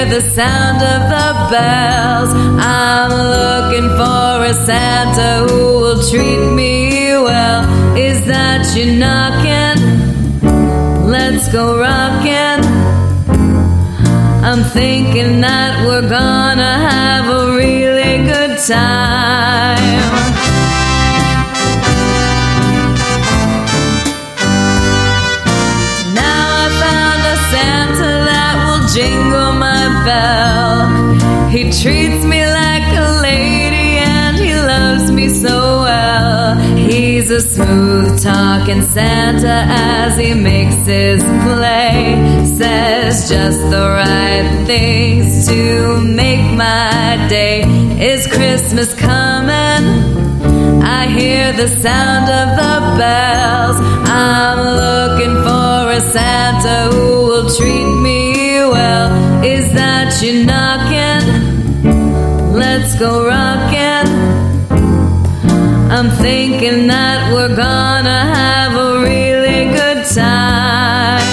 the sound of the bells. I'm looking for a Santa who will treat me well. Is that you knocking? Let's go rockin'. I'm thinking that we're gonna have a really good time. Now I found a Santa that will jingle my bell. He treats me like a lady and he loves me so well. He's a smooth-talking Santa as he makes his play. Says just the right things to make my day. Is Christmas coming? I hear the sound of the bells. I'm looking for a Santa who will treat me well. Is that you knocking? Let's go rockin'. I'm thinking that we're gonna have a really good time.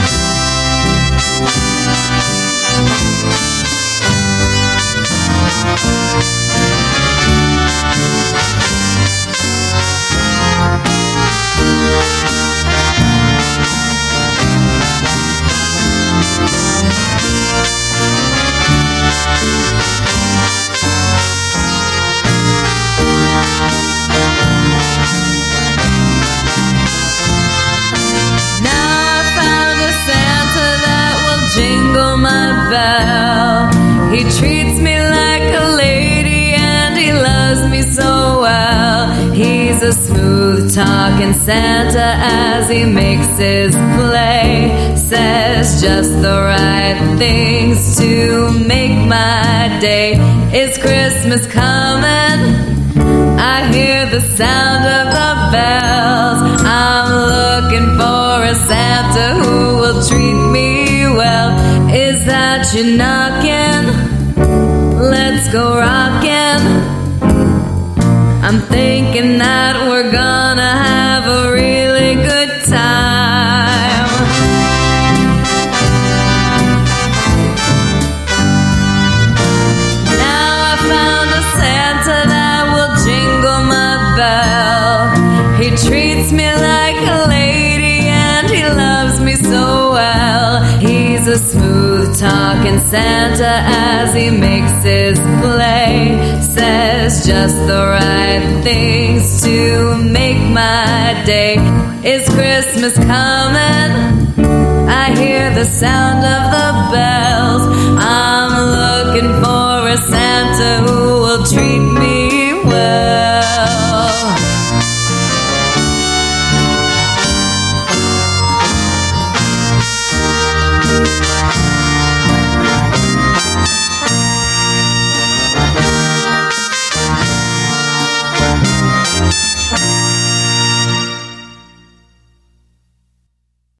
Jingle my bell. He treats me like a lady and he loves me so well. He's a smooth-talking Santa as he makes his play. Says just the right things to make my day. Is Christmas coming? I hear the sound of the bells. I'm looking for a Santa who will treat me well. Is that you knocking? Let's go rockin'. I'm thinking that we're gonna have a really good time. Now I found a Santa that will jingle my bell. He treats me like a lady and he loves me so well. He's a smooth-talking Santa as he makes his play. Says just the right things to make my day. Is Christmas coming? I hear the sound of the bells. I'm looking for a Santa who